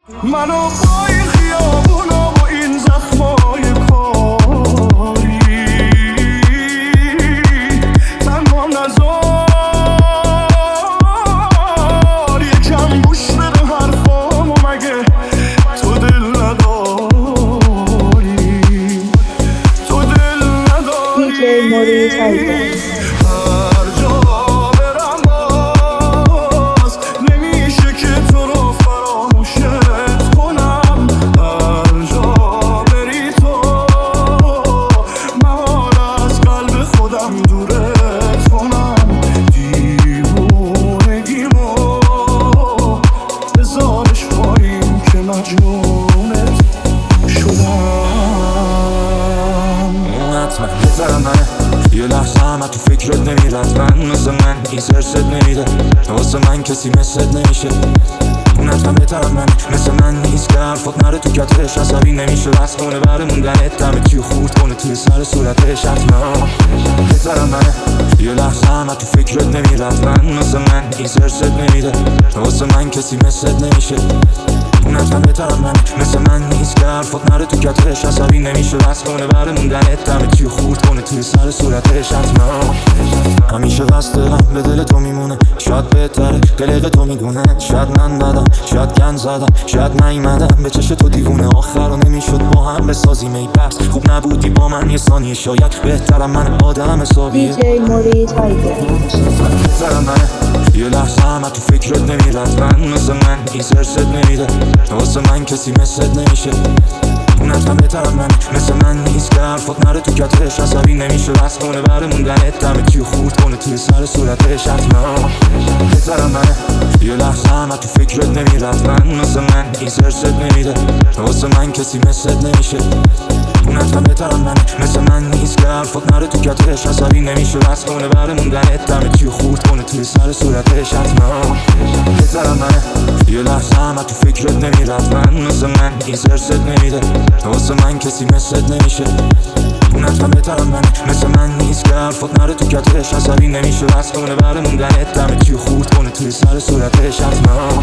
منو با این خیابونا و این زخمای کاری تنها نزار، یکم گوش بده حرفامو، مگه تو دل نداری؟ تو دل نداری. DJ Mori Tiger. یه لحظه همه تو فکرت نمیرد، من مثل من این سرست نمیده، واسه من کسی مثلت نمیشه. اون حتما بهترم من مثل من نیست که حرفات نره تو کتش، عصبی نمیشه بس کنه بره موندنت، دمه کیو خورد کنه توی سر صورتش. حتما بهترم من یه لحظه همه تو فکرت نمیرد، من مثل من این سرست نمیده، واسه من کسی مثلت نمیشه. اون حتما بهترم من مثل من نیست که حرفات نره تو کتش، عصبی نمیشه بس کنه بره موندنت، دمه کیو خورد کنه توی سر صورتش. حتما همیشه بس دلم به دل تو میمونه، شاید بهتره قلق تو میدونه، شاید من بدم شاید گن زدم، شاید نیومدم به چش تو دیوونه، آخر نمیشد با هم بسازیم ای بس، خوب نبودی با من یه ثانیه، شاید بهترم من آدم حسابیه. DJ Mori Tiger. بهترم من یه لحظه همه تو فکرت نمیرد، من مثل من این سرست نمیده، واسه من کسی مثلت نمیشه. اون حتما بهترم من مثل من نیست که حرفات نره تو کتش، عصبی نمیشه بس کنه بره موندنت، دمه کیو خورد کنه توی سر صورتش. حتما بهترم من یه لحظه همه تو فکرت نمیرد، من مثل من این سرست نمیده، واسه من کسی مثلت نمیشه. اون حتما بهترم من مثل من نیست که حرفات نره تو کتش، عصبی نمیشه بس کنه بره موندنت، دمه کیو خورد کنه توی سر صورتش. حتما بهترم من یه لحظه همه تو فکرت نمیرد، من مثل من این سرست نمیده، واسه من کسی مثلت نمیشه. اون حتما بهترم من مثل من نیست که حرفات نره تو کتش، عصبی نمیشه بس کنه بره موندنت، دمه کیو خورد کنه توی سر صورتش. حتما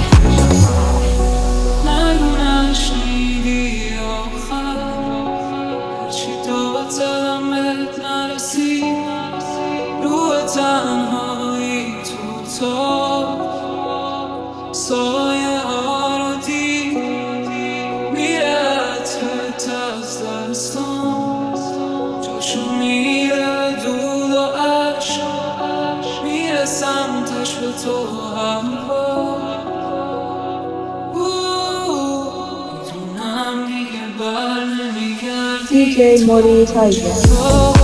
نگو نشنیدی آخر هرچی داد زدم بهت نرسید، روح تنهایی تو تا سایه ها رو دید، میره عطرت از دستان جاشو میره دود و عشق، میره سمتش به تو هر بار. میدونم دیگه بر نمیگردی DJ Mori Tiger.